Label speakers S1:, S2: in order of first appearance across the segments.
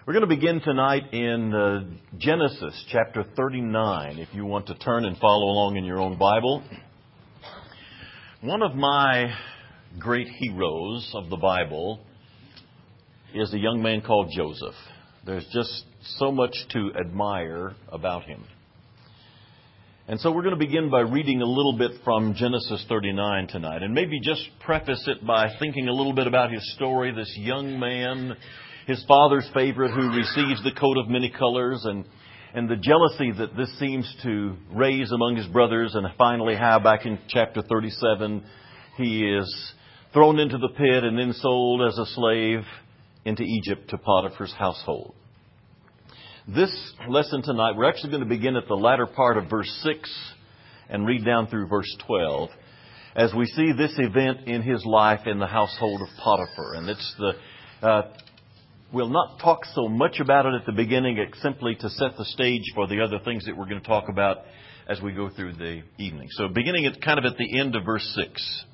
S1: We're going to begin tonight in Genesis chapter 39, if you want to turn and follow along in your own Bible. One of my great heroes of the Bible is a young man called Joseph. There's just so much to admire about him. And so we're going to begin by reading a little bit from Genesis 39 tonight, and maybe just preface it by thinking a little bit about his story, this young man, his father's favorite who receives the coat of many colors, and the jealousy that this seems to raise among his brothers, and finally how back in chapter 37 he is thrown into the pit and then sold as a slave into Egypt to Potiphar's household. This lesson tonight, we're actually going to begin at the latter part of verse 6 and read down through verse 12 as we see this event in his life in the household of Potiphar. And it's we'll not talk so much about it at the beginning, simply to set the stage for the other things that we're going to talk about as we go through the evening. So beginning at the end of verse 6.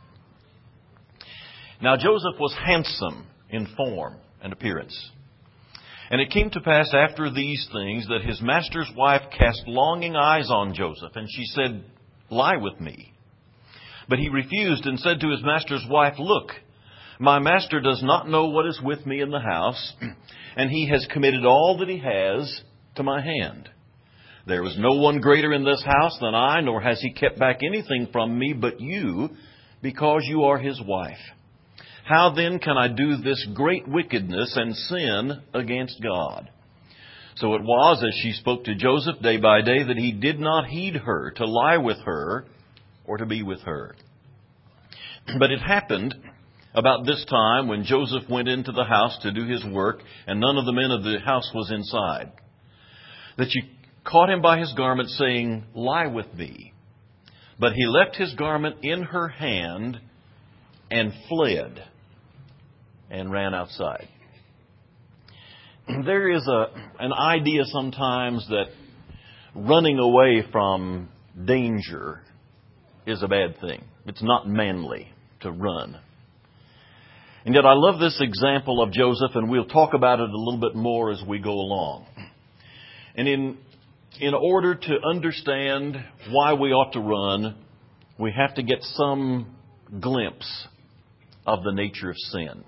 S1: Now Joseph was handsome in form and appearance. And it came to pass after these things that his master's wife cast longing eyes on Joseph, and she said, "Lie with me." But he refused and said to his master's wife, "Look, my master does not know what is with me in the house, and he has committed all that he has to my hand. There was no one greater in this house than I, nor has he kept back anything from me but you, because you are his wife. How then can I do this great wickedness and sin against God?" So it was, as she spoke to Joseph day by day, that he did not heed her to lie with her or to be with her. But it happened about this time, when Joseph went into the house to do his work, and none of the men of the house was inside, that she caught him by his garment, saying, "Lie with me." But he left his garment in her hand and fled and ran outside. There is an idea sometimes that running away from danger is a bad thing. It's not manly to run. And yet I love this example of Joseph, and we'll talk about it a little bit more as we go along. And in order to understand why we ought to run, we have to get some glimpse of the nature of sin.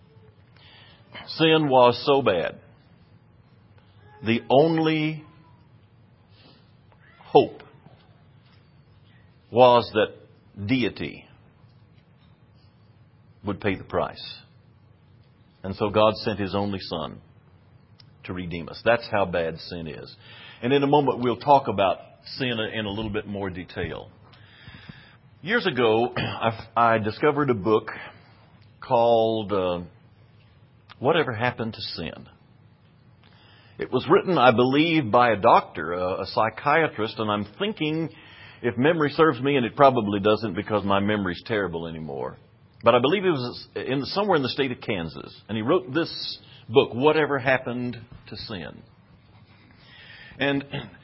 S1: Sin was so bad. The only hope was that deity would pay the price. And so God sent His only Son to redeem us. That's how bad sin is. And in a moment we'll talk about sin in a little bit more detail. Years ago, I discovered a book called Whatever Happened to Sin? It was written, I believe, by a doctor, a psychiatrist, and I'm thinking, if memory serves me, and it probably doesn't because my memory's terrible anymore, but I believe it was somewhere in the state of Kansas. And he wrote this book, Whatever Happened to Sin? And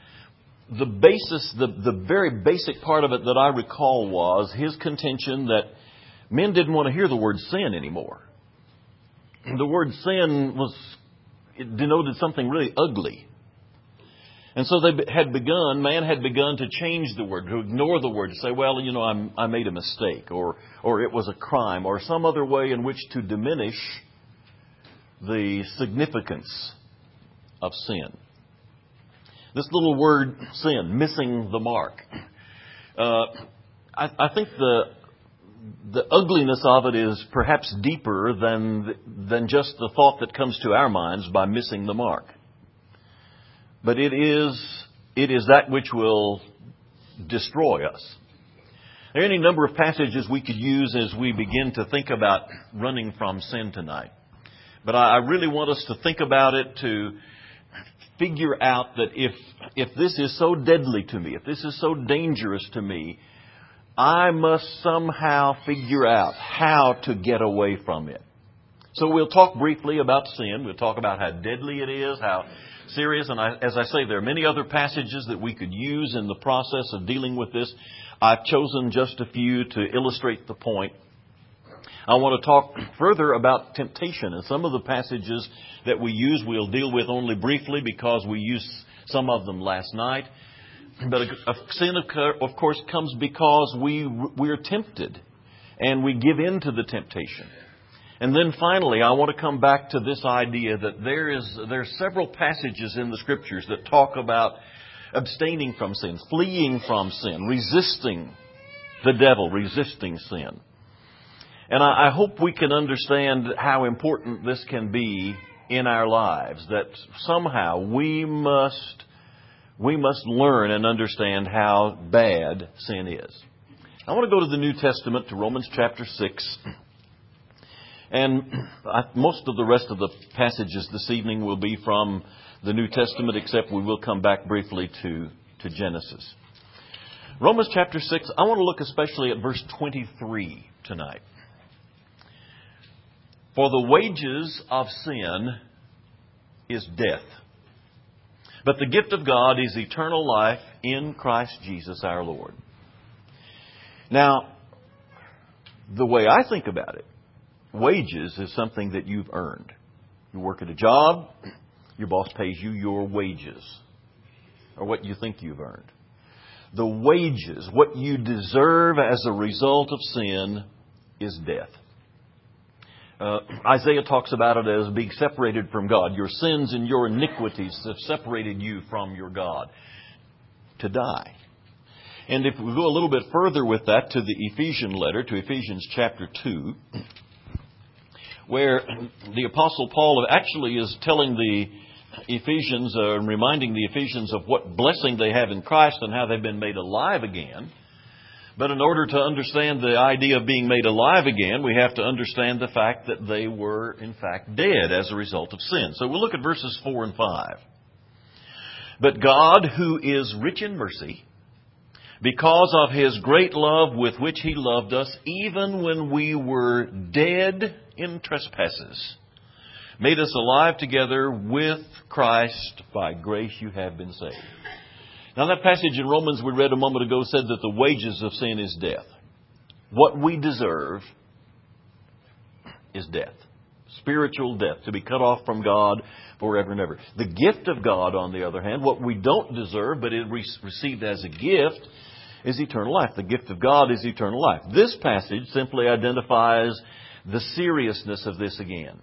S1: the very basic part of it that I recall was his contention that men didn't want to hear the word sin anymore. The word sin it denoted something really ugly. And so man had begun to change the word, to ignore the word, to say, well, I made a mistake, or it was a crime, or some other way in which to diminish the significance of sin. This little word, sin, missing the mark. I think the ugliness of it is perhaps deeper than just the thought that comes to our minds by missing the mark. But it is that which will destroy us. There are any number of passages we could use as we begin to think about running from sin tonight. But I really want us to think about it, to figure out that if this is so deadly to me, if this is so dangerous to me, I must somehow figure out how to get away from it. So we'll talk briefly about sin. We'll talk about how deadly it is, how serious. And as I say, there are many other passages that we could use in the process of dealing with this. I've chosen just a few to illustrate the point. I want to talk further about temptation. And some of the passages that we use we'll deal with only briefly because we used some of them last night. But a sin, of course, comes because we are tempted and we give in to the temptation. And then finally, I want to come back to this idea that there are several passages in the Scriptures that talk about abstaining from sin, fleeing from sin, resisting the devil, resisting sin. And I hope we can understand how important this can be in our lives, that somehow we must learn and understand how bad sin is. I want to go to the New Testament, to Romans chapter 6. And most of the rest of the passages this evening will be from the New Testament, except we will come back briefly to Genesis. Romans chapter 6, I want to look especially at verse 23 tonight. For the wages of sin is death, but the gift of God is eternal life in Christ Jesus our Lord. Now, the way I think about it, wages is something that you've earned. You work at a job, your boss pays you your wages, or what you think you've earned. The wages, what you deserve as a result of sin, is death. Isaiah talks about it as being separated from God. Your sins and your iniquities have separated you from your God. To die. And if we go a little bit further with that to the Ephesian letter, to Ephesians chapter 2, where the Apostle Paul actually is telling the Ephesians, reminding the Ephesians of what blessing they have in Christ and how they've been made alive again. But in order to understand the idea of being made alive again, we have to understand the fact that they were, in fact, dead as a result of sin. So we'll look at verses 4 and 5. But God, who is rich in mercy, because of His great love with which He loved us, even when we were dead in trespasses, made us alive together with Christ. By grace you have been saved. Now that passage in Romans we read a moment ago said that the wages of sin is death. What we deserve is death. Spiritual death, to be cut off from God forever and ever. The gift of God, on the other hand, what we don't deserve but it received as a gift, is eternal life. The gift of God is eternal life. This passage simply identifies the seriousness of this again.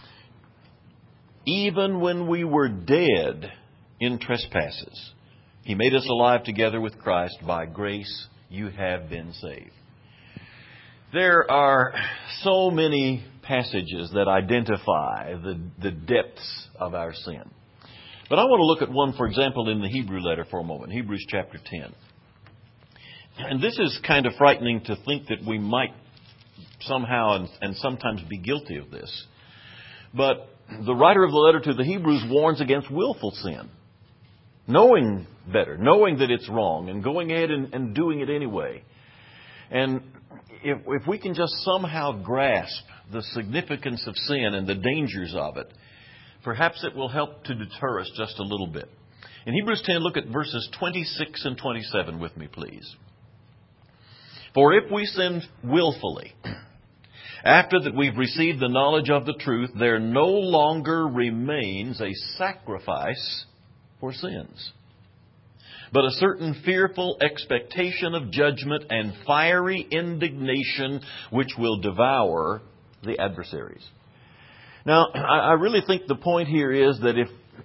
S1: Even when we were dead in trespasses, He made us alive together with Christ. By grace you have been saved. There are so many passages that identify the depths of our sin. But I want to look at one, for example, in the Hebrew letter for a moment. Hebrews chapter 10. And this is kind of frightening to think that we might somehow and sometimes be guilty of this. But the writer of the letter to the Hebrews warns against willful sin. Knowing better, knowing that it's wrong, and going ahead and doing it anyway. And if we can just somehow grasp the significance of sin and the dangers of it, perhaps it will help to deter us just a little bit. In Hebrews 10, look at verses 26 and 27 with me, please. For if we sin willfully, after that we've received the knowledge of the truth, there no longer remains a sacrifice for sins, but a certain fearful expectation of judgment and fiery indignation which will devour the adversaries. Now, I really think the point here is that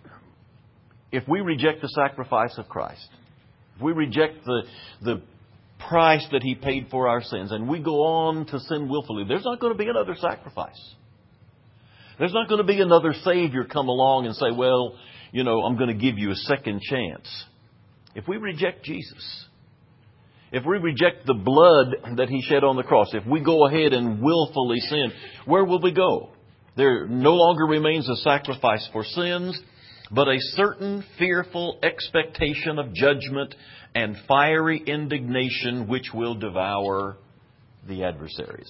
S1: if we reject the sacrifice of Christ, if we reject the price that He paid for our sins, and we go on to sin willfully, there's not going to be another sacrifice. There's not going to be another Savior come along and say, well, you know, I'm going to give you a second chance. If we reject Jesus, if we reject the blood that He shed on the cross, if we go ahead and willfully sin, where will we go? There no longer remains a sacrifice for sins, but a certain fearful expectation of judgment and fiery indignation which will devour the adversaries.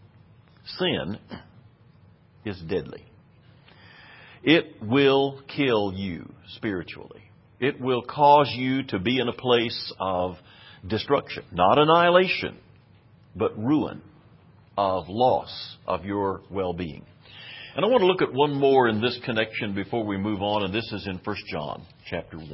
S1: Sin is deadly. It will kill you spiritually. It will cause you to be in a place of destruction. Not annihilation, but ruin, of loss of your well-being. And I want to look at one more in this connection before we move on, and this is in 1 John chapter 1.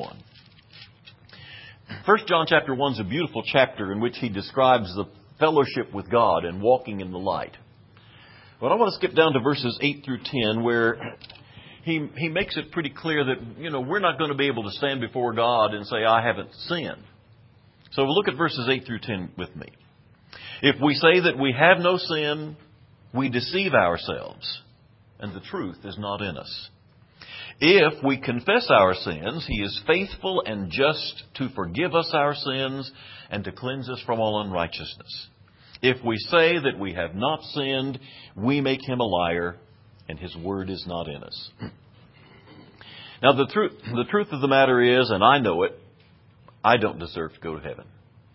S1: 1 John chapter 1 is a beautiful chapter in which he describes the fellowship with God and walking in the light. But I want to skip down to verses 8 through 10 where he makes it pretty clear that, we're not going to be able to stand before God and say, I haven't sinned. So we'll look at verses 8 through 10 with me. If we say that we have no sin, we deceive ourselves, and the truth is not in us. If we confess our sins, He is faithful and just to forgive us our sins and to cleanse us from all unrighteousness. If we say that we have not sinned, we make Him a liar, and His word is not in us. Now, the truth of the matter is, and I know it, I don't deserve to go to heaven.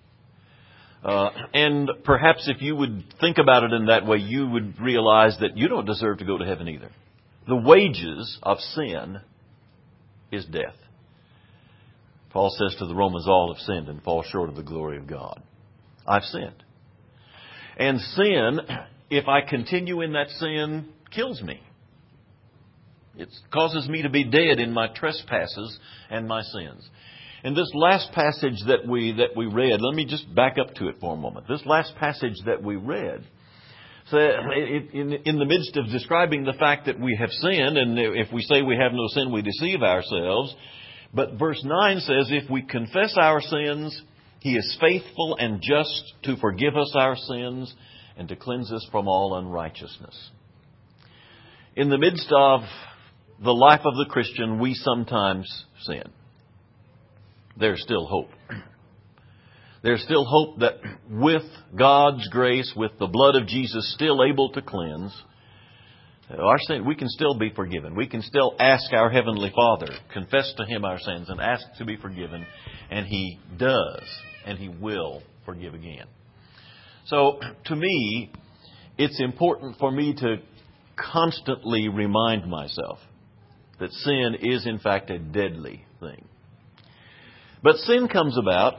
S1: And perhaps if you would think about it in that way, you would realize that you don't deserve to go to heaven either. The wages of sin is death. Paul says to the Romans, all have sinned and fall short of the glory of God. I've sinned. And sin, if I continue in that sin, kills me. It causes me to be dead in my trespasses and my sins. And this last passage that we read, let me just back up to it for a moment. This last passage that we read, so in the midst of describing the fact that we have sinned, and if we say we have no sin, we deceive ourselves. But verse 9 says, if we confess our sins, He is faithful and just to forgive us our sins and to cleanse us from all unrighteousness. In the midst of the life of the Christian, we sometimes sin. There's still hope. There's still hope that with God's grace, with the blood of Jesus still able to cleanse, our sin, we can still be forgiven. We can still ask our Heavenly Father, confess to Him our sins and ask to be forgiven. And He does, and He will forgive again. So, to me, it's important for me to constantly remind myself that sin is in fact a deadly thing. But sin comes about,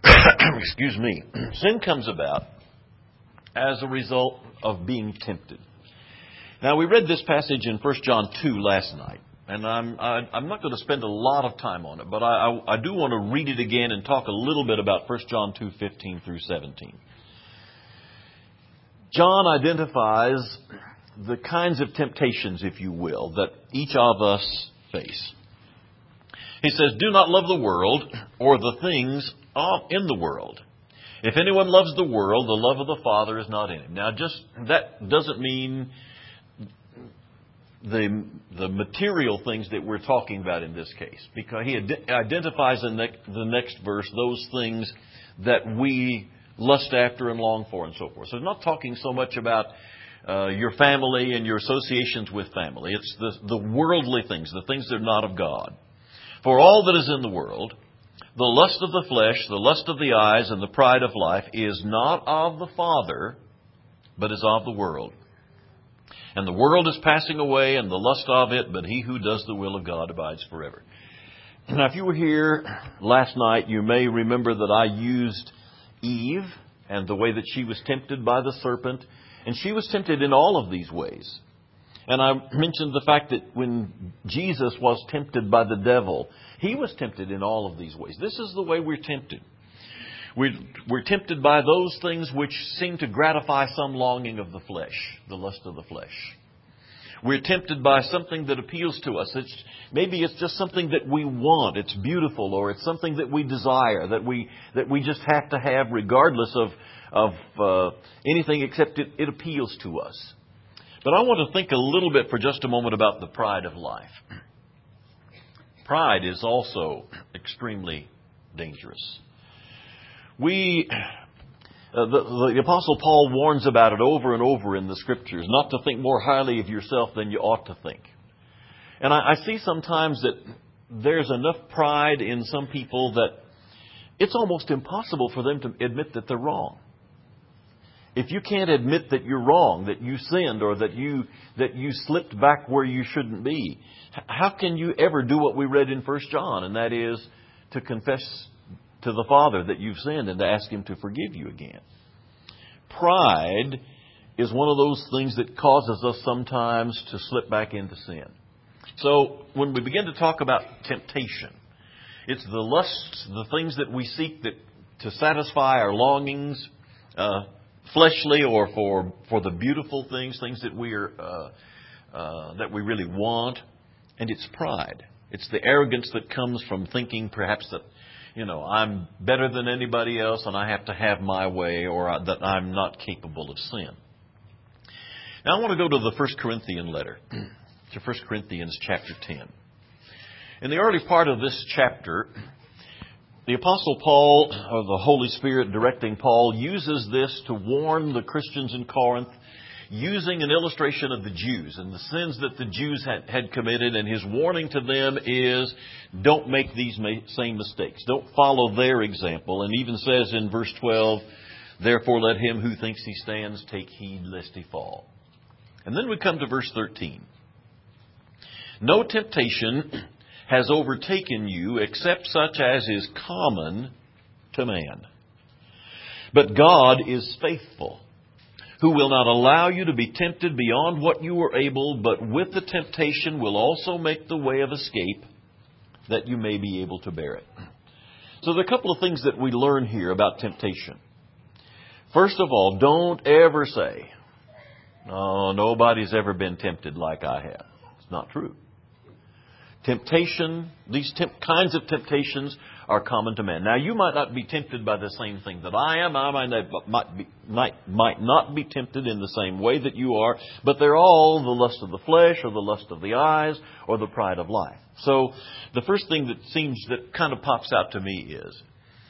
S1: sin comes about as a result of being tempted. Now, we read this passage in 1 John 2 last night, and I'm not going to spend a lot of time on it, but I do want to read it again and talk a little bit about 1 John 2:15 through 17. John identifies the kinds of temptations, if you will, that each of us face. He says, do not love the world or the things in the world. If anyone loves the world, the love of the Father is not in him. Now, just that doesn't mean the material things that we're talking about in this case, because he identifies in the next verse those things that we lust after and long for and so forth. So he's not talking so much about your family and your associations with family. It's the worldly things, the things that are not of God. For all that is in the world, the lust of the flesh, the lust of the eyes, and the pride of life is not of the Father, but is of the world. And the world is passing away, and the lust of it, but he who does the will of God abides forever. Now, if you were here last night, you may remember that I used Eve and the way that she was tempted by the serpent. And she was tempted in all of these ways. And I mentioned the fact that when Jesus was tempted by the devil, He was tempted in all of these ways. This is the way we're tempted. We're tempted by those things which seem to gratify some longing of the flesh, the lust of the flesh. We're tempted by something that appeals to us. Maybe it's just something that we want. It's beautiful, or it's something that we desire, that we just have to have regardless of anything except it appeals to us. But I want to think a little bit for just a moment about the pride of life. Pride is also extremely dangerous. The Apostle Paul warns about it over and over in the Scriptures, not to think more highly of yourself than you ought to think. And I see sometimes that there's enough pride in some people that it's almost impossible for them to admit that they're wrong. If you can't admit that you're wrong, that you sinned, or that you slipped back where you shouldn't be, how can you ever do what we read in 1 John, and that is to confess to the Father that you've sinned and to ask Him to forgive you again? Pride is one of those things that causes us sometimes to slip back into sin. So when we begin to talk about temptation, it's the lusts, the things that we seek to satisfy our longings, fleshly or for the beautiful things that we really want. And it's pride. It's the arrogance that comes from thinking perhaps that, I'm better than anybody else and I have to have my way, or that I'm not capable of sin. Now I want to go to the 1 Corinthians letter, to 1 Corinthians chapter 10. In the early part of this chapter, the Apostle Paul, or the Holy Spirit directing Paul, uses this to warn the Christians in Corinth, using an illustration of the Jews and the sins that the Jews had committed. And his warning to them is, don't make these same mistakes. Don't follow their example. And even says in verse 12, therefore let him who thinks he stands take heed lest he fall. And then we come to verse 13. No temptation has overtaken you except such as is common to man. But God is faithful, who will not allow you to be tempted beyond what you are able, but with the temptation will also make the way of escape, that you may be able to bear it. So there are a couple of things that we learn here about temptation. First of all, don't ever say, "Oh, nobody's ever been tempted like I have." It's not true. Temptation, these kinds of temptations are common to man. Now, you might not be tempted by the same thing that I am. I might not be tempted in the same way that you are, but they're all the lust of the flesh or the lust of the eyes or the pride of life. So the first thing that kind of pops out to me is,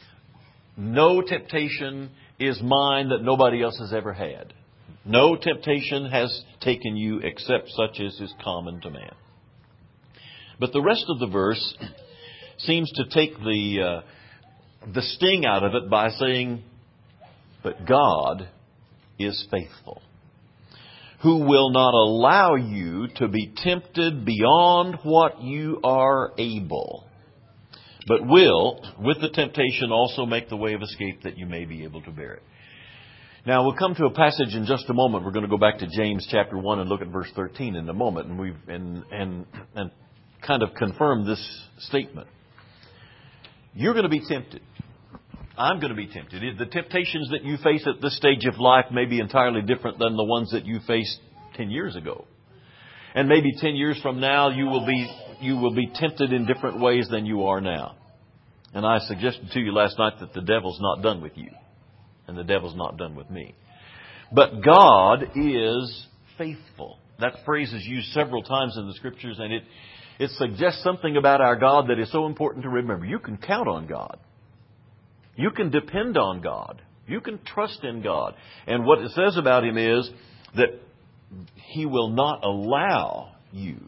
S1: no temptation is mine that nobody else has ever had. No temptation has taken you except such as is common to man. But the rest of the verse seems to take the sting out of it by saying, but God is faithful, who will not allow you to be tempted beyond what you are able, but will, with the temptation, also make the way of escape that you may be able to bear it. Now, we'll come to a passage in just a moment. We're going to go back to James chapter 1 and look at verse 13 in a moment, and kind of confirm this statement. You're going to be tempted. I'm going to be tempted. The temptations that you face at this stage of life may be entirely different than the ones that you faced 10 years ago. And maybe 10 years from now, you will be tempted in different ways than you are now. And I suggested to you last night that the devil's not done with you. And the devil's not done with me. But God is faithful. That phrase is used several times in the Scriptures, and it suggests something about our God that is so important to remember. You can count on God. You can depend on God. You can trust in God. And what it says about Him is that He will not allow you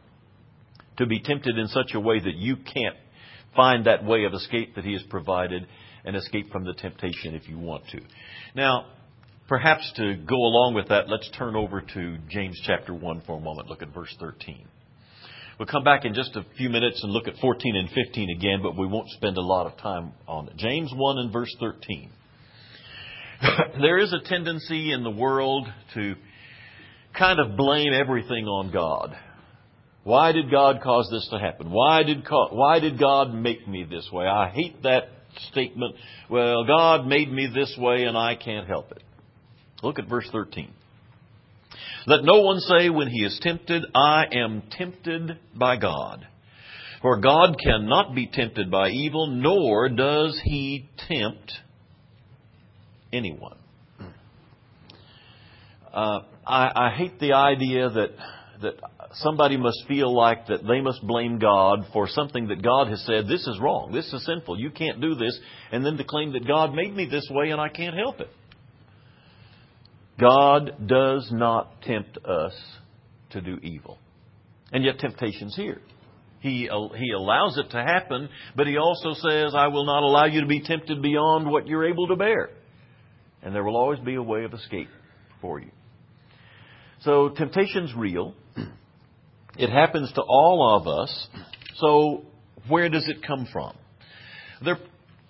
S1: to be tempted in such a way that you can't find that way of escape that He has provided and escape from the temptation if you want to. Now, perhaps to go along with that, let's turn over to James chapter 1 for a moment. Look at verse 13. We'll come back in just a few minutes and look at 14 and 15 again, but we won't spend a lot of time on it. James 1 and verse 13. There is a tendency in the world to kind of blame everything on God. Why did God cause this to happen? Why did God make me this way? I hate that statement. Well, God made me this way and I can't help it. Look at verse 13. Let no one say when he is tempted, I am tempted by God. For God cannot be tempted by evil, nor does He tempt anyone. I hate the idea that somebody must feel like that they must blame God for something that God has said, this is wrong, this is sinful, you can't do this, and then to claim that God made me this way and I can't help it. God does not tempt us to do evil. And yet temptation's here. He allows it to happen, but He also says, I will not allow you to be tempted beyond what you're able to bear. And there will always be a way of escape for you. So temptation's real. It happens to all of us. So where does it come from? There are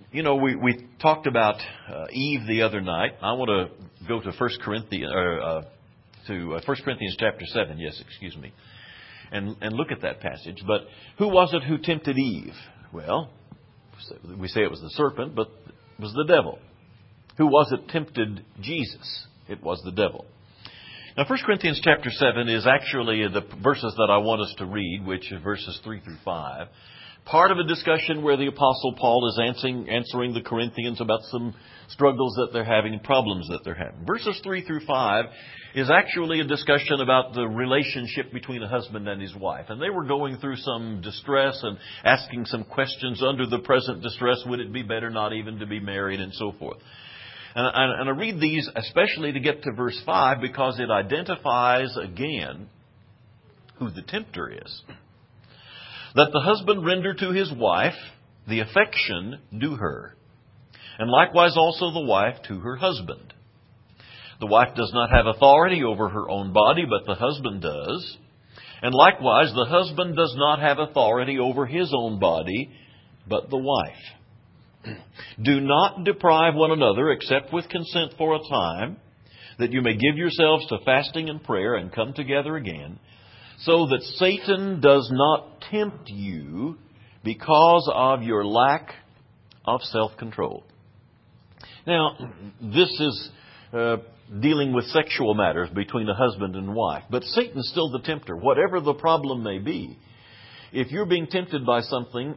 S1: We talked about Eve the other night. I want to go to 1 Corinthians chapter 7. Yes, excuse me. And look at that passage. But who was it who tempted Eve? Well, we say it was the serpent, but it was the devil. Who was it tempted Jesus? It was the devil. Now, 1 Corinthians chapter 7 is actually the verses that I want us to read, which are verses 3 through 5. Part of a discussion where the Apostle Paul is answering the Corinthians about some struggles that they're having and problems that they're having. Verses 3 through 5 is actually a discussion about the relationship between a husband and his wife. And they were going through some distress and asking some questions under the present distress. Would it be better not even to be married and so forth? And I read these especially to get to verse 5 because it identifies again who the tempter is. That the husband render to his wife the affection due her, and likewise also the wife to her husband. The wife does not have authority over her own body, but the husband does. And likewise the husband does not have authority over his own body, but the wife. Do not deprive one another except with consent for a time, that you may give yourselves to fasting and prayer and come together again, so that Satan does not tempt you because of your lack of self-control. Now, this is dealing with sexual matters between a husband and wife. But Satan's still the tempter, whatever the problem may be. If you're being tempted by something,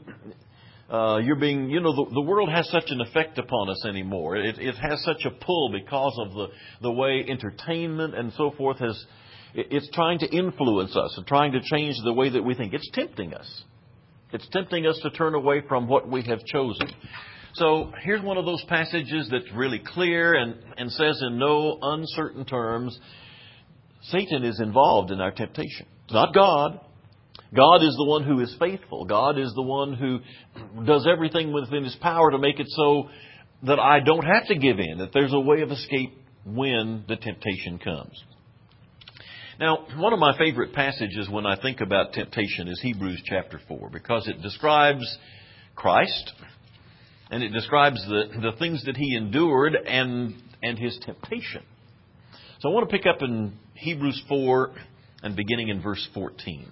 S1: the world has such an effect upon us anymore. It has such a pull because of the way entertainment and so forth it's trying to influence us and trying to change the way that we think. It's tempting us. It's tempting us to turn away from what we have chosen. So here's one of those passages that's really clear and says in no uncertain terms, Satan is involved in our temptation. It's not God. God is the one who is faithful. God is the one who does everything within His power to make it so that I don't have to give in, that there's a way of escape when the temptation comes. Now, one of my favorite passages when I think about temptation is Hebrews chapter 4, because it describes Christ and it describes the things that He endured and His temptation. So I want to pick up in Hebrews 4 and beginning in verse 14.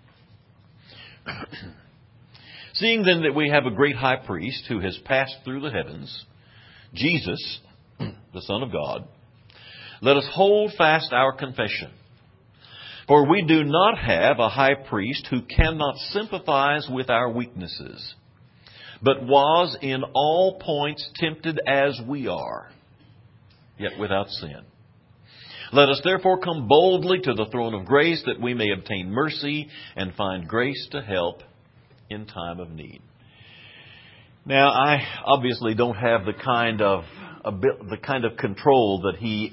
S1: Seeing then that we have a great high priest who has passed through the heavens, Jesus, the Son of God, let us hold fast our confession. For we do not have a high priest who cannot sympathize with our weaknesses, but was in all points tempted as we are, yet without sin. Let us therefore come boldly to the throne of grace, that we may obtain mercy and find grace to help in time of need. Now, I obviously don't have the kind of control that He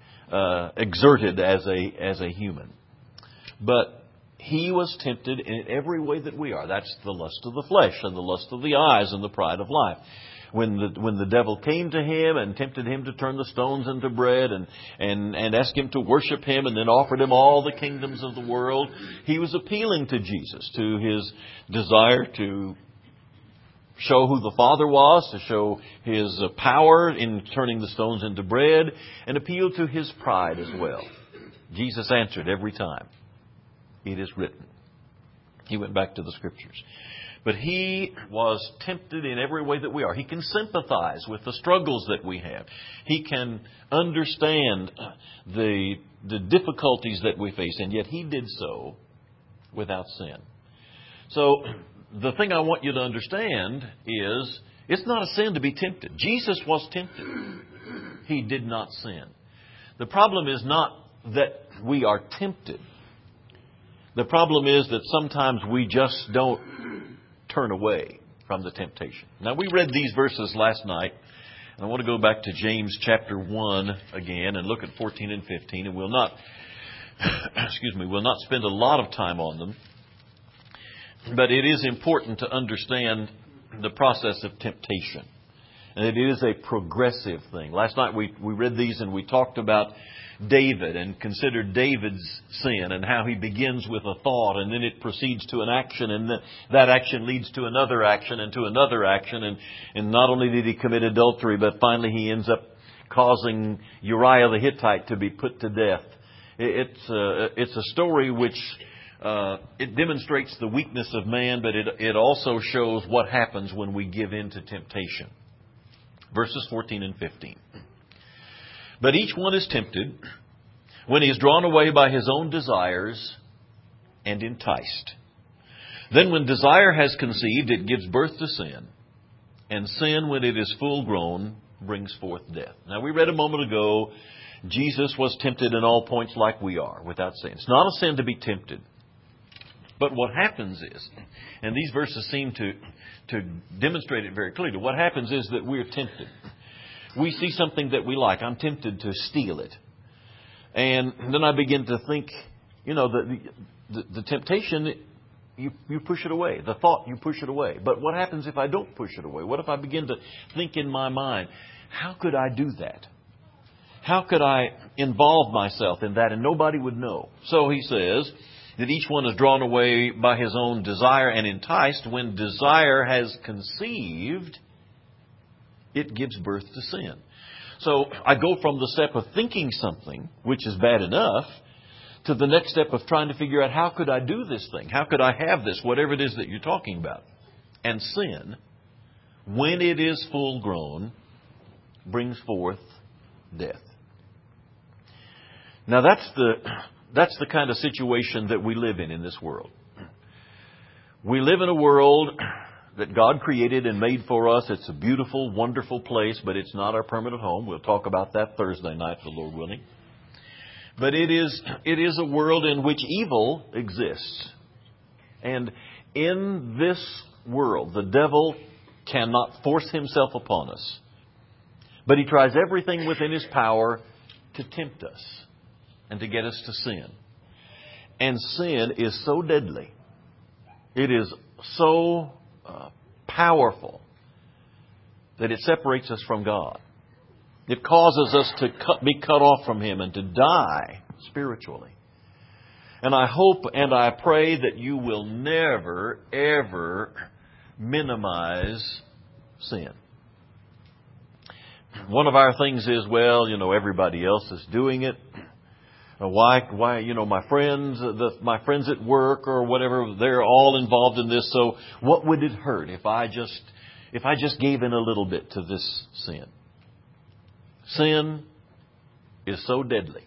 S1: exerted as a human. But He was tempted in every way that we are. That's the lust of the flesh and the lust of the eyes and the pride of life. When the devil came to Him and tempted Him to turn the stones into bread and asked Him to worship Him and then offered Him all the kingdoms of the world, He was appealing to Jesus, to His desire to show who the Father was, to show His power in turning the stones into bread, and appeal to His pride as well. Jesus answered every time, "It is written." He went back to the Scriptures. But He was tempted in every way that we are. He can sympathize with the struggles that we have. He can understand the difficulties that we face, and yet He did so without sin. So the thing I want you to understand is it's not a sin to be tempted. Jesus was tempted. He did not sin. The problem is not that we are tempted. The problem is that sometimes we just don't turn away from the temptation. Now, we read these verses last night, and I want to go back to James chapter 1 again and look at 14 and 15, and we'll not spend a lot of time on them. But it is important to understand the process of temptation. And it is a progressive thing. Last night we read these and we talked about David and considered David's sin and how he begins with a thought and then it proceeds to an action and that action leads to another action and to another action. And not only did he commit adultery, but finally he ends up causing Uriah the Hittite to be put to death. It's a story which it demonstrates the weakness of man, but it also shows what happens when we give in to temptation. Verses 14 and 15. But each one is tempted when he is drawn away by his own desires and enticed. Then when desire has conceived, it gives birth to sin. And sin, when it is full grown, brings forth death. Now, we read a moment ago, Jesus was tempted in all points like we are, without sin. It's not a sin to be tempted. But what happens is, and these verses seem to demonstrate it very clearly, what happens is that we're tempted. We see something that we like. I'm tempted to steal it. And then I begin to think, the temptation, you push it away. The thought, you push it away. But what happens if I don't push it away? What if I begin to think in my mind, how could I do that? How could I involve myself in that and nobody would know? So he says that each one is drawn away by his own desire and enticed. When desire has conceived, it gives birth to sin. So I go from the step of thinking something, which is bad enough, to the next step of trying to figure out how could I do this thing? How could I have this? Whatever it is that you're talking about. And sin, when it is full grown, brings forth death. Now that's the kind of situation that we live in this world. We live in a world that God created and made for us. It's a beautiful, wonderful place, but it's not our permanent home. We'll talk about that Thursday night, the Lord willing. But it is a world in which evil exists. And in this world, the devil cannot force himself upon us. But he tries everything within his power to tempt us and to get us to sin. And sin is so deadly. It is so powerful that it separates us from God. It causes us to be cut off from Him and to die spiritually. And I hope and I pray that you will never, ever minimize sin. One of our things is, everybody else is doing it. Why, my friends at work or whatever, they're all involved in this. So what would it hurt if I just gave in a little bit to this sin? Sin is so deadly.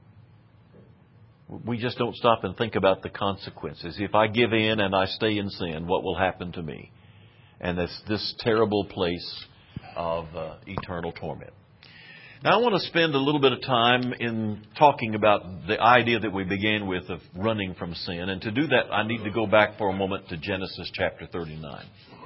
S1: We just don't stop and think about the consequences. If I give in and I stay in sin, what will happen to me? And it's this terrible place of eternal torment. Now, I want to spend a little bit of time in talking about the idea that we began with of running from sin. And to do that, I need to go back for a moment to Genesis chapter 39.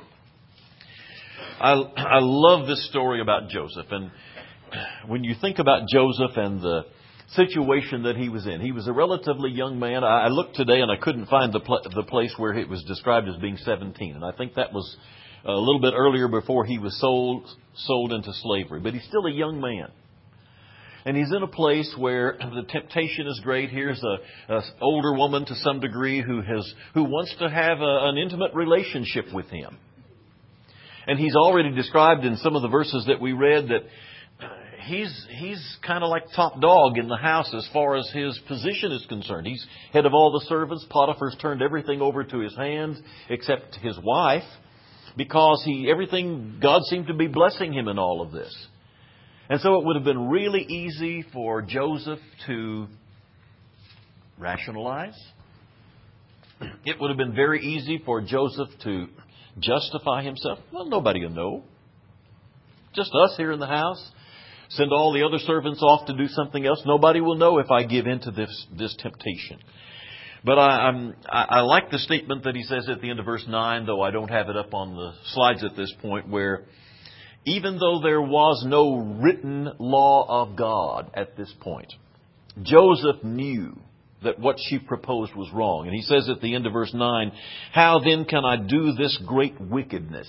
S1: I love this story about Joseph. And when you think about Joseph and the situation that he was in, he was a relatively young man. I looked today and I couldn't find the place where it was described as being 17. And I think that was a little bit earlier before he was sold into slavery. But he's still a young man. And he's in a place where the temptation is great. Here's an older woman to some degree who wants to have an intimate relationship with him. And he's already described in some of the verses that we read that he's kind of like top dog in the house as far as his position is concerned. He's head of all the servants. Potiphar's turned everything over to his hands except his wife, because God seemed to be blessing him in all of this. And so it would have been really easy for Joseph to rationalize. It would have been very easy for Joseph to justify himself. Well, nobody will know. Just us here in the house. Send all the other servants off to do something else. Nobody will know if I give in to this temptation. But I like the statement that he says at the end of verse 9, though I don't have it up on the slides at this point, where even though there was no written law of God at this point, Joseph knew that what she proposed was wrong. And he says at the end of verse 9, how then can I do this great wickedness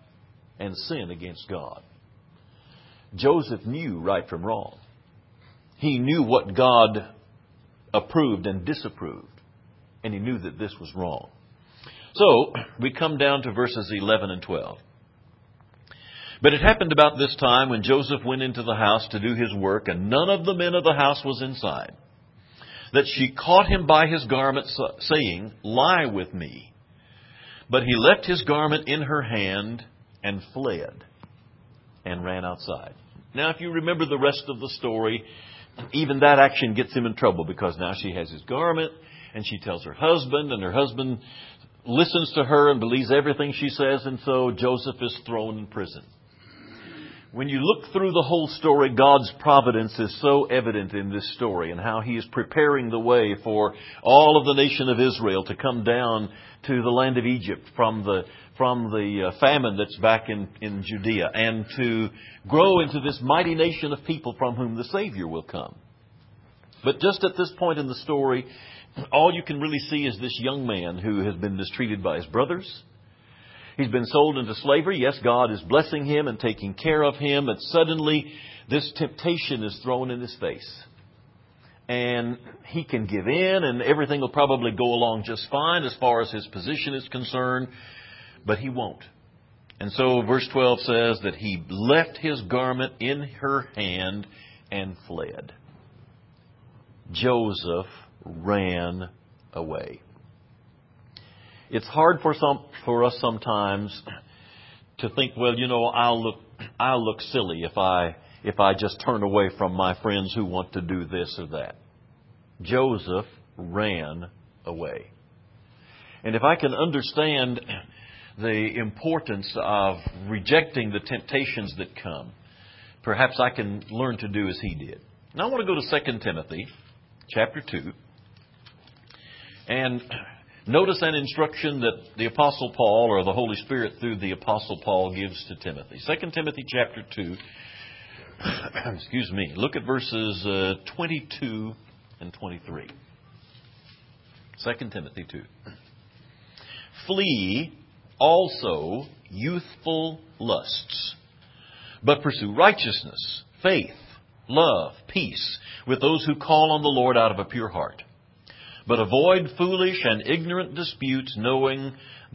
S1: and sin against God? Joseph knew right from wrong. He knew what God approved and disapproved. And he knew that this was wrong. So, we come down to verses 11 and 12. But it happened about this time when Joseph went into the house to do his work, and none of the men of the house was inside, that she caught him by his garment, saying, "Lie with me." But he left his garment in her hand and fled and ran outside. Now, if you remember the rest of the story, even that action gets him in trouble, because now she has his garment and she tells her husband, and her husband listens to her and believes everything she says, and so Joseph is thrown in prison. When you look through the whole story, God's providence is so evident in this story, and how He is preparing the way for all of the nation of Israel to come down to the land of Egypt from the famine that's back in Judea, and to grow into this mighty nation of people from whom the Savior will come. But just at this point in the story, all you can really see is this young man who has been mistreated by his brothers. He's been sold into slavery. Yes, God is blessing him and taking care of him. But suddenly, this temptation is thrown in his face. And he can give in, and everything will probably go along just fine as far as his position is concerned. But he won't. And so verse 12 says that he left his garment in her hand and fled. Joseph ran away. It's hard for us sometimes to think, well, I'll look silly if I just turn away from my friends who want to do this or that. Joseph ran away. And if I can understand the importance of rejecting the temptations that come, perhaps I can learn to do as he did. Now I want to go to 2 Timothy chapter 2. And notice an instruction that the Apostle Paul, or the Holy Spirit through the Apostle Paul, gives to Timothy. 2 Timothy chapter 2, look at verses 22 and 23. 2 Timothy 2. Flee also youthful lusts, but pursue righteousness, faith, love, peace, with those who call on the Lord out of a pure heart. But avoid foolish and ignorant disputes, knowing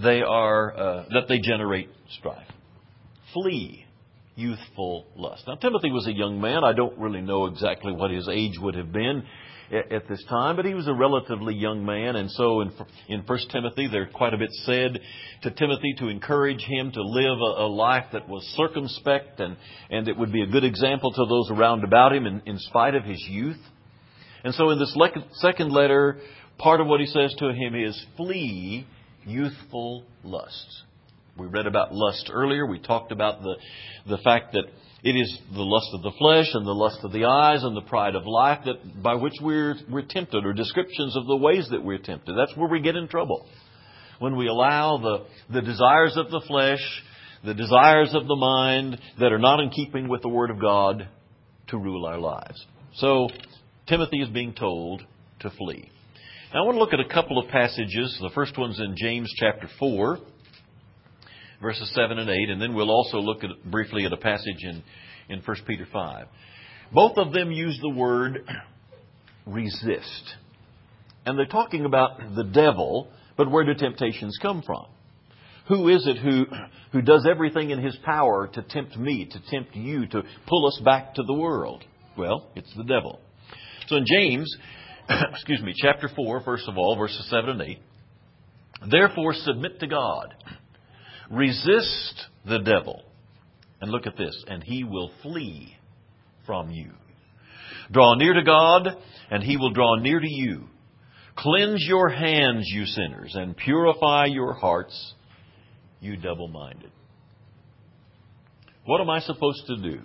S1: that they generate strife. Flee youthful lust. Now, Timothy was a young man. I don't really know exactly what his age would have been at this time, but he was a relatively young man. And so in 1 Timothy, there's quite a bit said to Timothy to encourage him to live a life that was circumspect, and it would be a good example to those around about him in spite of his youth. And so in this second letter, part of what he says to him is flee youthful lusts. We read about lust earlier. We talked about the fact that it is the lust of the flesh and the lust of the eyes and the pride of life that by which we're tempted, or descriptions of the ways that we're tempted. That's where we get in trouble. When we allow the desires of the flesh, the desires of the mind that are not in keeping with the Word of God to rule our lives. So Timothy is being told to flee. Now I want to look at a couple of passages. The first one's in James chapter 4, verses 7 and 8, and then we'll also look briefly at a passage in 1 Peter 5. Both of them use the word resist. And they're talking about the devil, but where do temptations come from? Who is it who does everything in his power to tempt me, to tempt you, to pull us back to the world? Well, it's the devil. So in James, chapter 4, first of all, verses 7 and 8, therefore submit to God. Resist the devil. And look at this. And he will flee from you. Draw near to God, and he will draw near to you. Cleanse your hands, you sinners, and purify your hearts, you double-minded. What am I supposed to do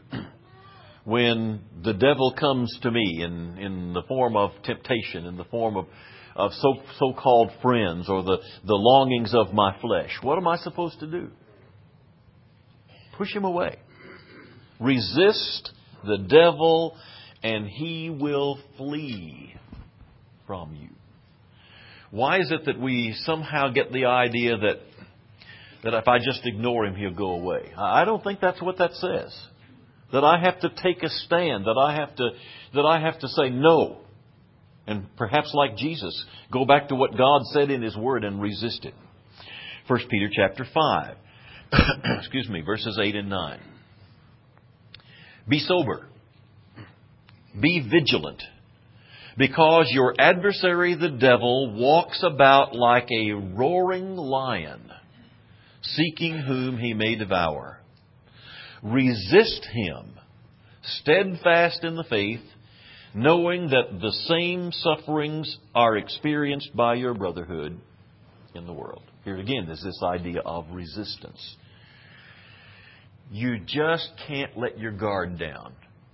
S1: when the devil comes to me in the form of temptation, in the form of so-called friends, or the longings of my flesh? What am I supposed to do? Push him away. Resist the devil, and he will flee from you. Why is it that we somehow get the idea that if I just ignore him, he'll go away? I don't think that's what that says. that I have to take a stand, that I have to say no. And perhaps like Jesus, go back to what God said in His Word and resist it. 1 Peter chapter 5, verses 8 and 9. Be sober. Be vigilant. Because your adversary, the devil, walks about like a roaring lion, seeking whom he may devour. Resist him, steadfast in the faith, knowing that the same sufferings are experienced by your brotherhood in the world. Here again, there's this idea of resistance. You just can't let your guard down.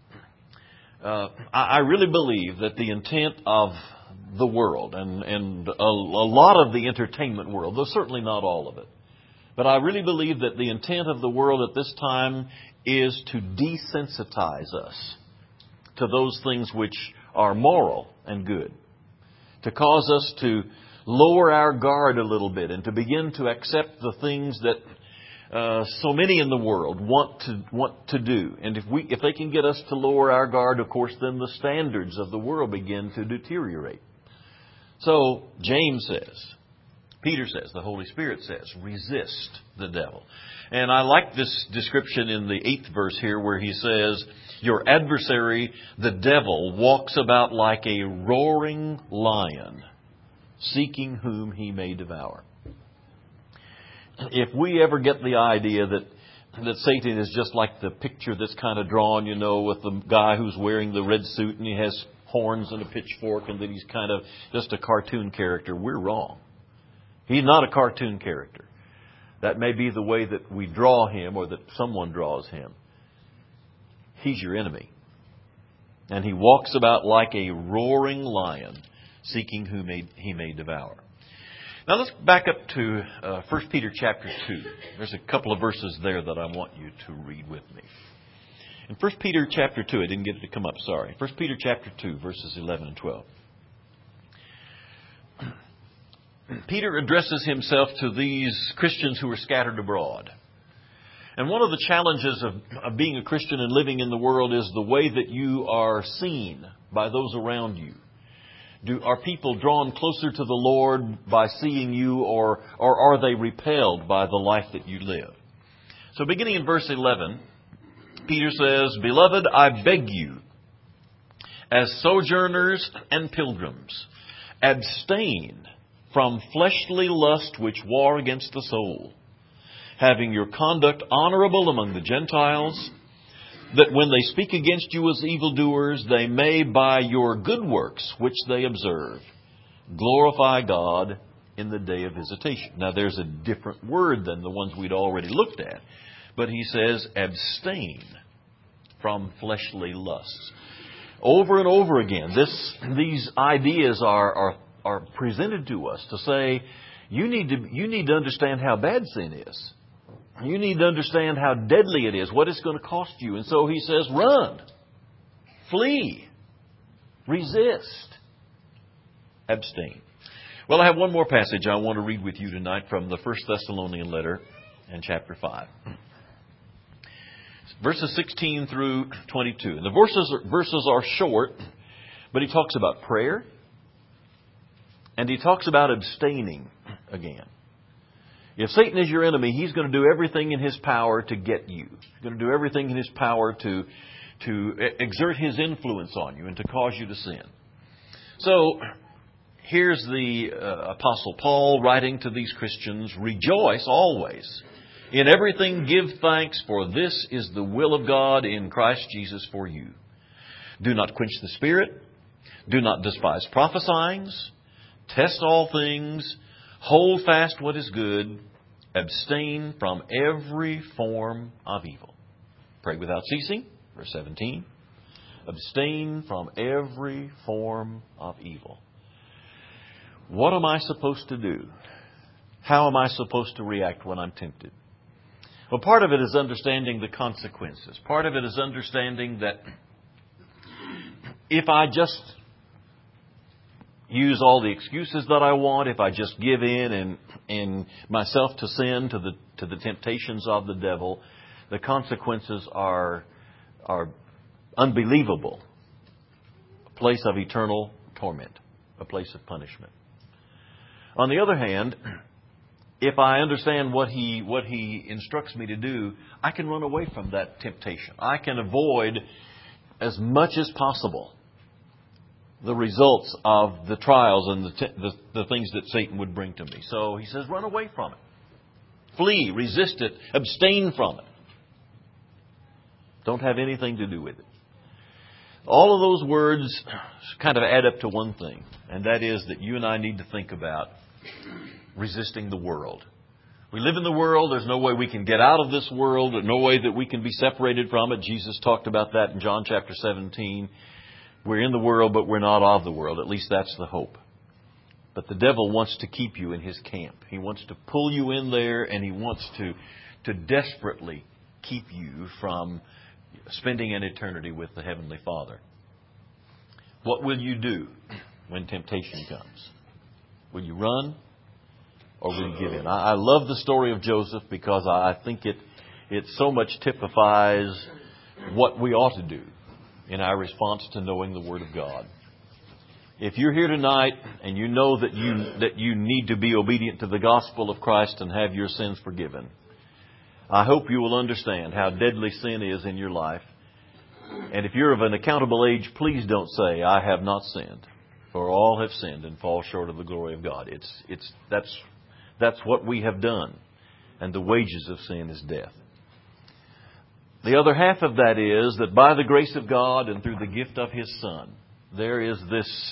S1: I really believe that the intent of the world and a lot of the entertainment world, though certainly not all of it, but I really believe that the intent of the world at this time is to desensitize us to those things which are moral and good, to cause us to lower our guard a little bit and to begin to accept the things that so many in the world want to do. And if they can get us to lower our guard, of course, then the standards of the world begin to deteriorate. So James says, Peter says, the Holy Spirit says, resist the devil. And I like this description in the 8th verse here where he says, your adversary, the devil, walks about like a roaring lion, seeking whom he may devour. If we ever get the idea that Satan is just like the picture that's kind of drawn, with the guy who's wearing the red suit and he has horns and a pitchfork and that he's kind of just a cartoon character, we're wrong. He's not a cartoon character. That may be the way that we draw him or that someone draws him. He's your enemy. And he walks about like a roaring lion, seeking whom he may devour. Now let's back up to 1 Peter chapter 2. There's a couple of verses there that I want you to read with me. In 1 Peter chapter 2, I didn't get it to come up, sorry. 1 Peter chapter 2, verses 11 and 12. Peter addresses himself to these Christians who are scattered abroad. And one of the challenges of being a Christian and living in the world is the way that you are seen by those around you. Are people drawn closer to the Lord by seeing you, or are they repelled by the life that you live? So beginning in verse 11, Peter says, Beloved, I beg you, as sojourners and pilgrims, abstain from fleshly lust which war against the soul, having your conduct honorable among the Gentiles, that when they speak against you as evildoers, they may, by your good works which they observe, glorify God in the day of visitation. Now, there's a different word than the ones we'd already looked at. But he says, abstain from fleshly lusts. Over and over again, these ideas are presented to us to say, you need to understand how bad sin is. You need to understand how deadly it is, what it's going to cost you. And so he says, run, flee, resist, abstain. Well, I have one more passage I want to read with you tonight from the 1 Thessalonian letter and chapter 5. Verses 16 through 22. And the verses are short, but he talks about prayer and he talks about abstaining again. If Satan is your enemy, he's going to do everything in his power to get you. He's going to do everything in his power to exert his influence on you and to cause you to sin. So here's the Apostle Paul writing to these Christians, Rejoice always. In everything give thanks, for this is the will of God in Christ Jesus for you. Do not quench the Spirit. Do not despise prophesying. Test all things. Hold fast what is good. Abstain from every form of evil. Pray without ceasing. Verse 17. Abstain from every form of evil. What am I supposed to do? How am I supposed to react when I'm tempted? Well, part of it is understanding the consequences. Part of it is understanding that if I just use all the excuses that I want, if I just give in and myself to sin, to the temptations of the devil, the consequences are are unbelievable. A place of eternal torment, a place of punishment. On the other hand, if I understand what He instructs me to do, I can run away from that temptation. I can avoid as much as possible the results of the trials and the things that Satan would bring to me. So He says, run away from it. Flee, resist it, abstain from it. Don't have anything to do with it. All of those words kind of add up to one thing, and that is that you and I need to think about resisting the world. We live in the world. There's no way we can get out of this world. There's no way that we can be separated from it. Jesus talked about that in John chapter 17. We're in the world, but we're not of the world. At least that's the hope. But the devil wants to keep you in his camp. He wants to pull you in there, and he wants to desperately keep you from spending an eternity with the Heavenly Father. What will you do when temptation comes? Will you run or will you give in? I love the story of Joseph because I think it so much typifies what we ought to do in our response to knowing the Word of God. If you're here tonight and you know that you need to be obedient to the gospel of Christ and have your sins forgiven, I hope you will understand how deadly sin is in your life. And if you're of an accountable age, please don't say, I have not sinned. For all have sinned and fall short of the glory of God. That's what we have done. And the wages of sin is death. The other half of that is that by the grace of God and through the gift of His Son, there is this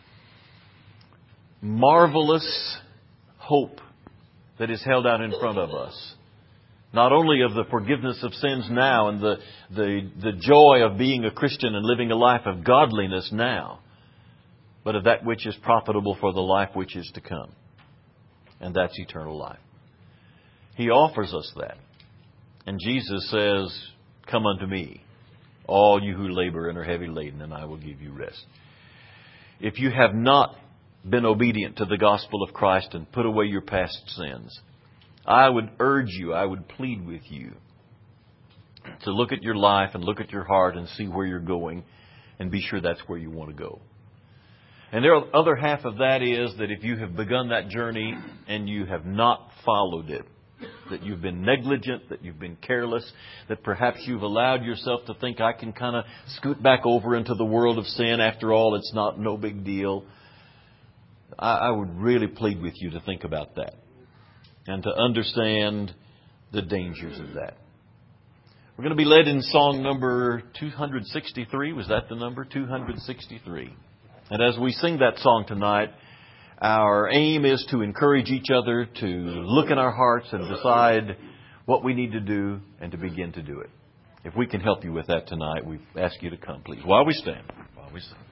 S1: marvelous hope that is held out in front of us. Not only of the forgiveness of sins now and the joy of being a Christian and living a life of godliness now, but of that which is profitable for the life which is to come. And that's eternal life. He offers us that. And Jesus says, come unto me, all you who labor and are heavy laden, and I will give you rest. If you have not been obedient to the gospel of Christ and put away your past sins, I would urge you, I would plead with you to look at your life and look at your heart and see where you're going and be sure that's where you want to go. And the other half of that is that if you have begun that journey and you have not followed it, that you've been negligent, that you've been careless, that perhaps you've allowed yourself to think I can kind of scoot back over into the world of sin. After all, it's no big deal. I would really plead with you to think about that and to understand the dangers of that. We're going to be led in song number 263. Was that the number? 263. And as we sing that song tonight, our aim is to encourage each other to look in our hearts and decide what we need to do and to begin to do it. If we can help you with that tonight, we ask you to come, please, while we stand. While we sing.